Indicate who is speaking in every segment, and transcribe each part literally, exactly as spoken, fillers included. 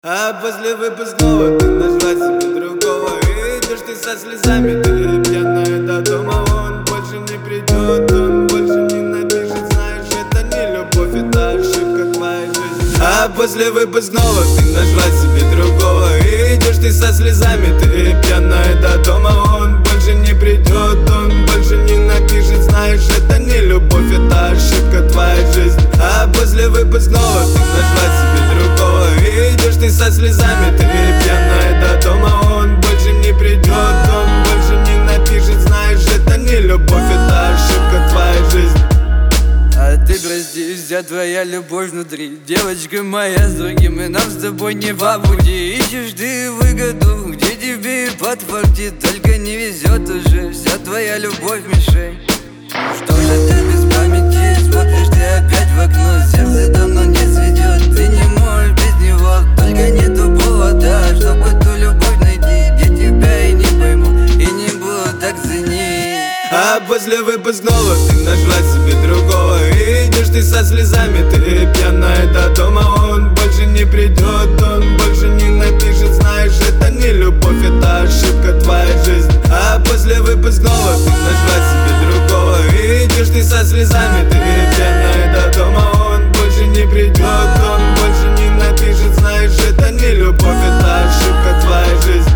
Speaker 1: А после выпускного ты нашла себе другого. И идешь ты со слезами, ты пьяная до дома. Он больше не придет, он больше не напишет. Знаешь, это не любовь, это ошибка твоей жизни. А после выпускного ты нашла себе другого. И идешь ты со слезами, ты пьяная до дома. Он больше не придет, он больше не напишет. Знаешь, это не любовь, это ошибка твоей жизни. А после выпускного ты нашла себе другого. И идешь ты со слезами, ты пьяная до дома. Он больше не придет, он больше не напишет. Знаешь, это не любовь, это ошибка твоей жизни.
Speaker 2: А ты прости, вся твоя любовь внутри. Девочка моя, с другим и нам с тобой не по пути. Ищешь ты выгоду, где тебе и подфартит. Только не везет уже, вся твоя любовь мишень. Что же ты без памяти, смотришь ты опять в окно. Сердце давно не цветет, ты не можешь без него. Только нету повода, чтобы эту любовь найти. Я тебя и не пойму, и не буду так ценить.
Speaker 1: А после выпускного ты нашла себе другого. И идешь ты со слезами, ты пьяная до дома. Он больше не придет, он больше не напишет. Знаешь, это не любовь, это ошибка твоей жизни. А после выпускного ты нашла себе другого. И идешь ты со слезами, ты пьяная до дома. Он больше не придет, он больше не напишет. Знаешь, это не любовь, это ошибка твоей жизни.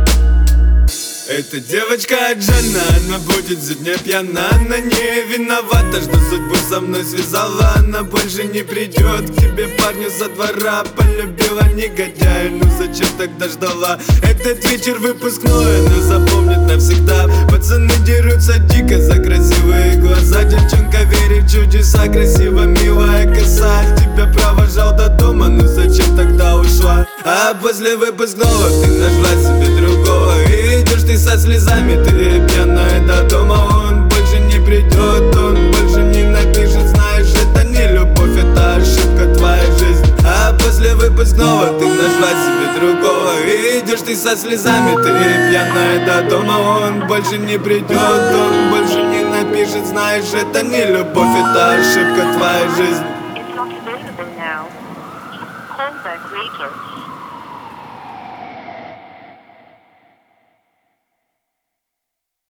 Speaker 1: Эта девочка Джанна, она будет за дня пьяна. Она не виновата, что судьбу со мной связала. Она больше не придет к тебе, парню со двора. Полюбила негодяя, ну зачем тогда ждала? Этот вечер выпускной, она запомнит навсегда. Пацаны дерутся дико за красивые глаза. Девчонка верит в чудеса, красиво, милая коса. Тебя провожал до дома, ну зачем тогда ушла? А после выпускного ты нашла себе другого. И идешь ты со слезами, ты пьяная до дома. Он больше не придет, он больше не напишет. Знаешь, это не любовь, это ошибка твоей жизни. А после выпускного ты нашла себе другого. И идешь ты со слезами, ты пьяная до дома. Он больше не придет, он больше не напишет. Знаешь, это не любовь, это ошибка твоей жизни.
Speaker 3: It's not available now. Call back later.